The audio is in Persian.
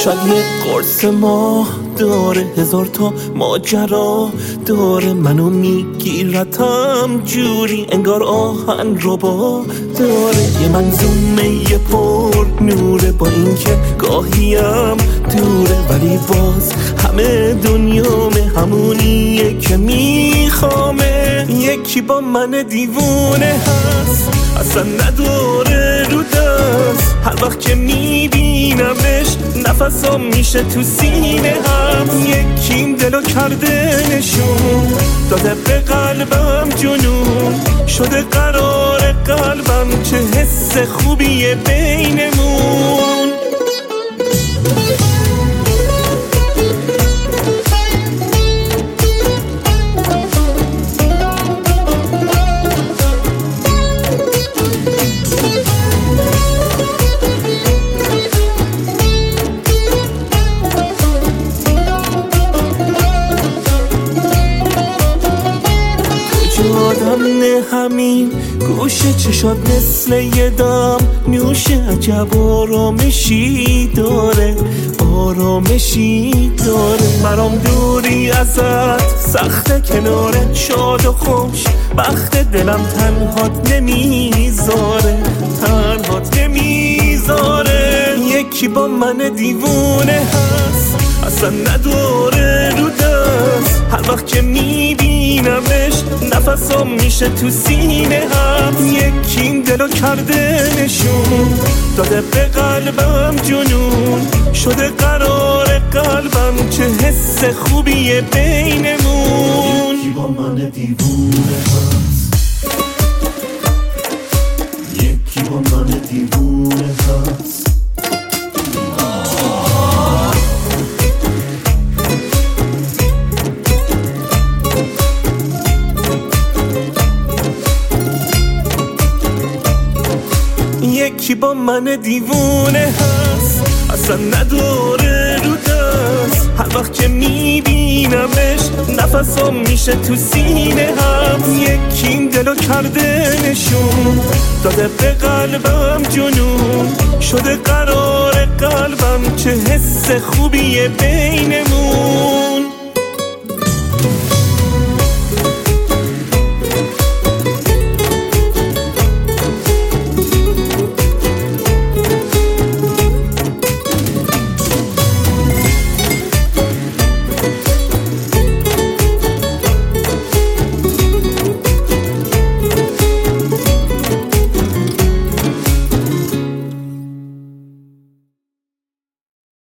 شاید یه قرص ما داره، هزار تا ماجرا داره، منو میگیرتم جوری انگار آهن ربا داره. یه منظومه یه پر نوره، با این که گاهیم دوره ولی باز همه دنیامه همونیه که میخوامه. یکی با من دیوونه هست اصلا نداره رو دست، هر وقت که میبینمش نفسام میشه تو سینه هم. یکیم دلو کرده نشون داده به قلبم جنون، شده قرار قلبم چه حس خوبیه بینمون. آدم نه همین گوشه چشات مثل یه دم نوشه، عجب آرامشی داره، آرامشی داره. برام دوری ازت سخت کنارت شاد و خوش، بخت دلم تنهات نمیذاره، تنهات نمیذاره. یکی با من دیوونه هست اصلا نداره رو دست، هر وقت که میبینمش نفسام میشه تو سینه هم. یکیم دلو کرده نشون داده به قلبم جنون، شده قرار قلبم چه حس خوبیه بینمون. یکی با من دیوونه هست، یکی با من دیوونه هست. یکی با من دیوونه هست اصلا نداره رو دست، هر وقت که میبینمش نفسام میشه تو سینه هم. یکیم دلو کرده نشون داده به قلبم جنون، شده قرار قلبم چه حس خوبیه بینمون.